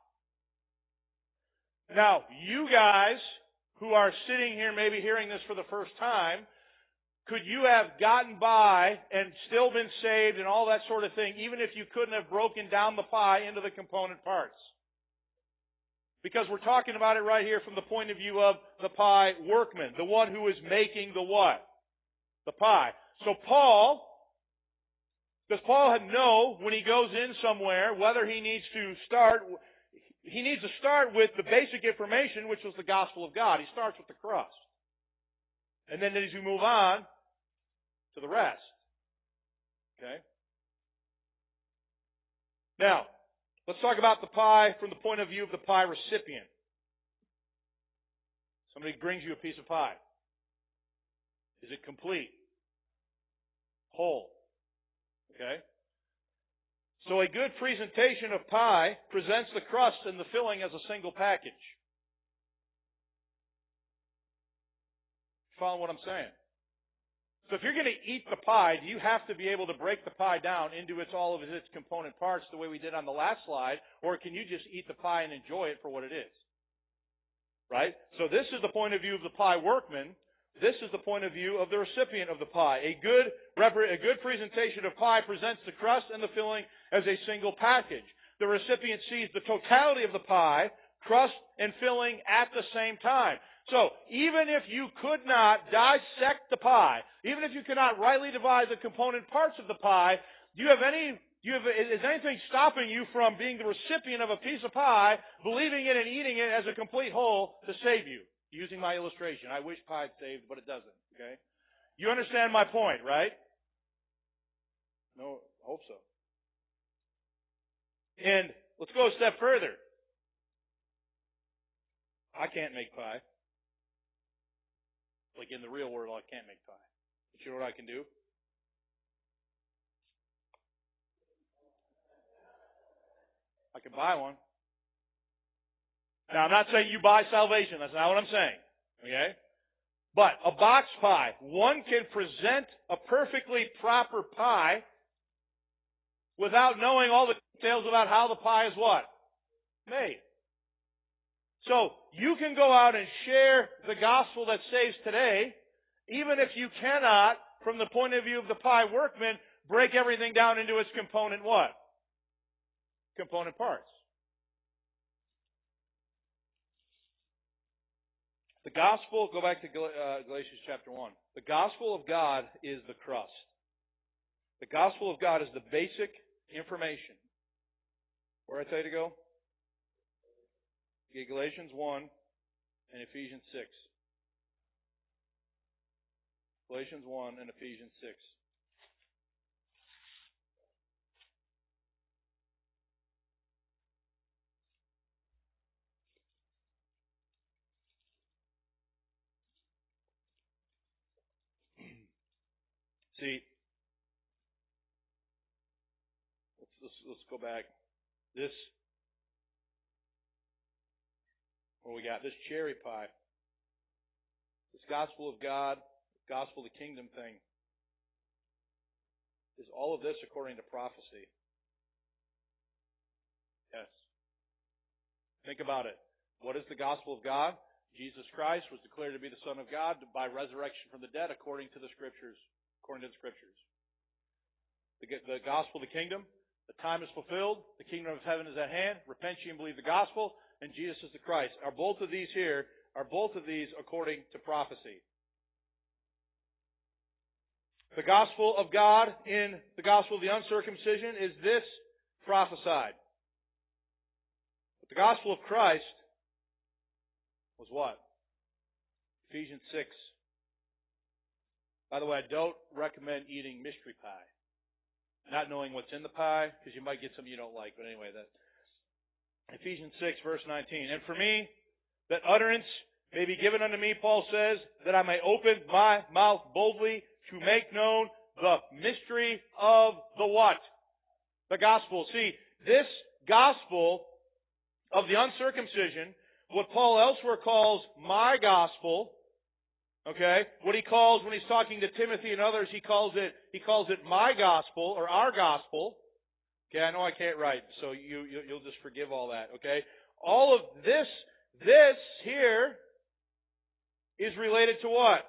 Speaker 1: Now, you guys who are sitting here maybe hearing this for the first time, could you have gotten by and still been saved and all that sort of thing, even if you couldn't have broken down the pie into the component parts? Because we're talking about it right here from the point of view of the pie workman, the one who is making the what? The pie. So does Paul know when he goes in somewhere whether he needs to start? He needs to start with the basic information, which was the gospel of God. He starts with the crust. And then as you move on to the rest. Okay? Now, let's talk about the pie from the point of view of the pie recipient. Somebody brings you a piece of pie. Is it complete? Whole? Okay? So a good presentation of pie presents the crust and the filling as a single package. Follow what I'm saying? So if you're going to eat the pie, do you have to be able to break the pie down into all of its component parts the way we did on the last slide, or can you just eat the pie and enjoy it for what it is? Right? So this is the point of view of the pie workman. This is the point of view of the recipient of the pie. A good presentation of pie presents the crust and the filling as a single package. The recipient sees the totality of the pie, crust and filling at the same time. So, even if you could not dissect the pie, even if you could not rightly divide the component parts of the pie, is anything stopping you from being the recipient of a piece of pie, believing it and eating it as a complete whole to save you? Using my illustration. I wish pie saved, but it doesn't. Okay? You understand my point, right? No, I hope so. And let's go a step further. I can't make pie. Like in the real world, I can't make pie. But you know what I can do? I can buy one. Now, I'm not saying you buy salvation. That's not what I'm saying. Okay? But a box pie, one can present a perfectly proper pie without knowing all the details about how the pie is what? Made. So, you can go out and share the gospel that saves today, even if you cannot, from the point of view of the pie workman, break everything down into its component what? Component parts.
Speaker 2: The gospel, go back to Galatians chapter 1. The gospel of God is the crust. The gospel of God is the basic information. Where did I tell you to go? Okay, Galatians 1 and Ephesians 6. Galatians 1 and Ephesians 6. See, let's go back. What we got? This cherry pie. This gospel of God, gospel of the kingdom thing. Is all of this according to prophecy? Yes. Think about it. What is the gospel of God? Jesus Christ was declared to be the Son of God by resurrection from the dead according to the Scriptures. According to the Scriptures. The gospel of the kingdom. The time is fulfilled. The kingdom of heaven is at hand. Repent ye and believe the gospel. And Jesus is the Christ. Are both of these according to prophecy? The gospel of God in the gospel of the uncircumcision is this prophesied. But the gospel of Christ was what? Ephesians 6. By the way, I don't recommend eating mystery pie. Not knowing what's in the pie, because you might get something you don't like. But anyway, that Ephesians 6, verse 19. And for me, that utterance may be given unto me, Paul says, that I may open my mouth boldly to make known the mystery of the what? The gospel. See, this gospel of the uncircumcision, what Paul elsewhere calls my gospel, okay, what he calls when he's talking to Timothy and others, he calls it my gospel or our gospel. Okay, I know I can't write, so you'll just forgive all that, okay? All of this here is related to what?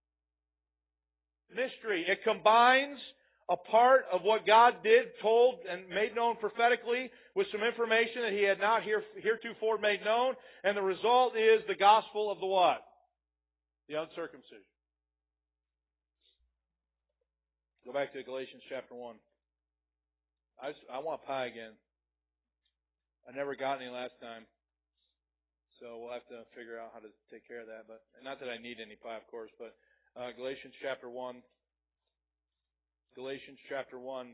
Speaker 2: Mystery. It combines a part of what God did, told, and made known prophetically with some information that He had not heretofore made known, and the result is the gospel of the what? The uncircumcision. Go back to Galatians chapter 1. I want pie again. I never got any last time. So we'll have to figure out how to take care of that. But not that I need any pie, of course, but Galatians chapter 1. Galatians chapter 1,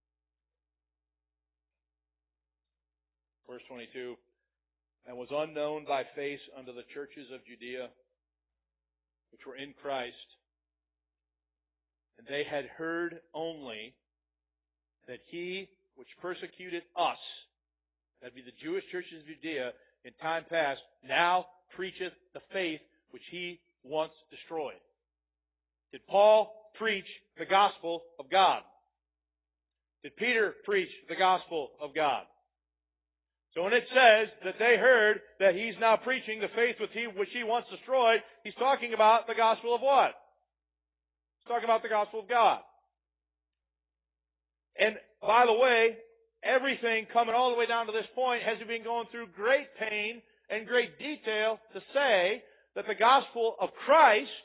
Speaker 2: verse 22. And was unknown by face unto the churches of Judea, which were in Christ. And they had heard only that he which persecuted us, that'd be the Jewish churches of Judea, in time past, now preacheth the faith which he once destroyed. Did Paul preach the gospel of God? Did Peter preach the gospel of God? So when it says that they heard that he's now preaching the faith which he once destroyed, he's talking about the gospel of what? He's talking about the gospel of God. And by the way, everything coming all the way down to this point has been going through great pain and great detail to say that the gospel of Christ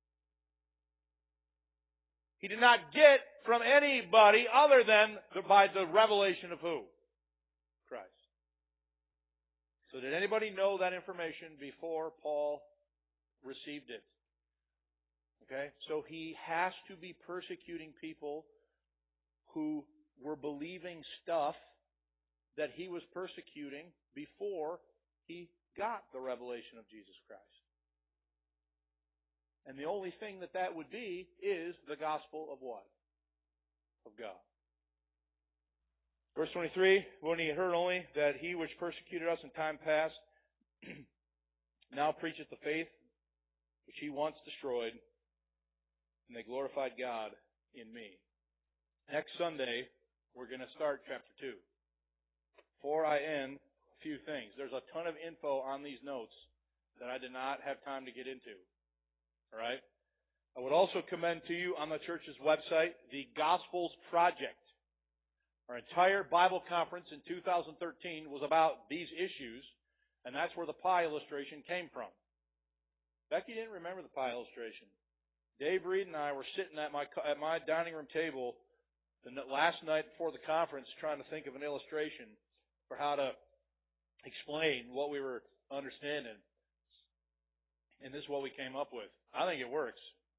Speaker 2: he did not get from anybody other than by the revelation of who? Christ. So did anybody know that information before Paul received it? Okay? So he has to be persecuting people who were believing stuff that he was persecuting before he got the revelation of Jesus Christ. And the only thing that would be is the gospel of what? Of God. Verse 23, when he heard only that he which persecuted us in time past now preacheth the faith which he once destroyed, and they glorified God in me. Next Sunday, we're going to start chapter 2. Before I end, a few things. There's a ton of info on these notes that I did not have time to get into. All right? I would also commend to you on the church's website the Gospels Project. Our entire Bible conference in 2013 was about these issues, and that's where the pie illustration came from. Becky didn't remember the pie illustration. Dave Reed and I were sitting at my dining room table the last night before the conference trying to think of an illustration for how to explain what we were understanding. And this is what we came up with. I think it works.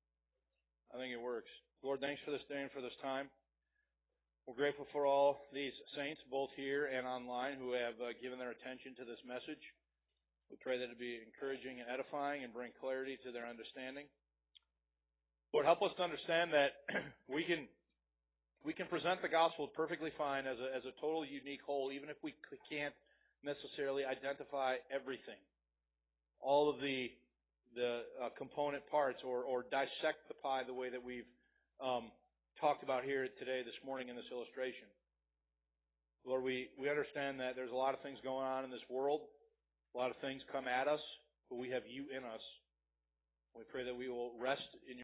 Speaker 2: Lord, thanks for this day and for this time. We're grateful for all these saints, both here and online, who have given their attention to this message. We pray that it be encouraging and edifying and bring clarity to their understanding. Lord, help us to understand that we can present the gospel perfectly fine as a total unique whole, even if we can't necessarily identify everything, all of the component parts, or dissect the pie the way that we've talked about here today, this morning in this illustration. Lord, we understand that there's a lot of things going on in this world. A lot of things come at us, but we have you in us. We pray that we will rest in your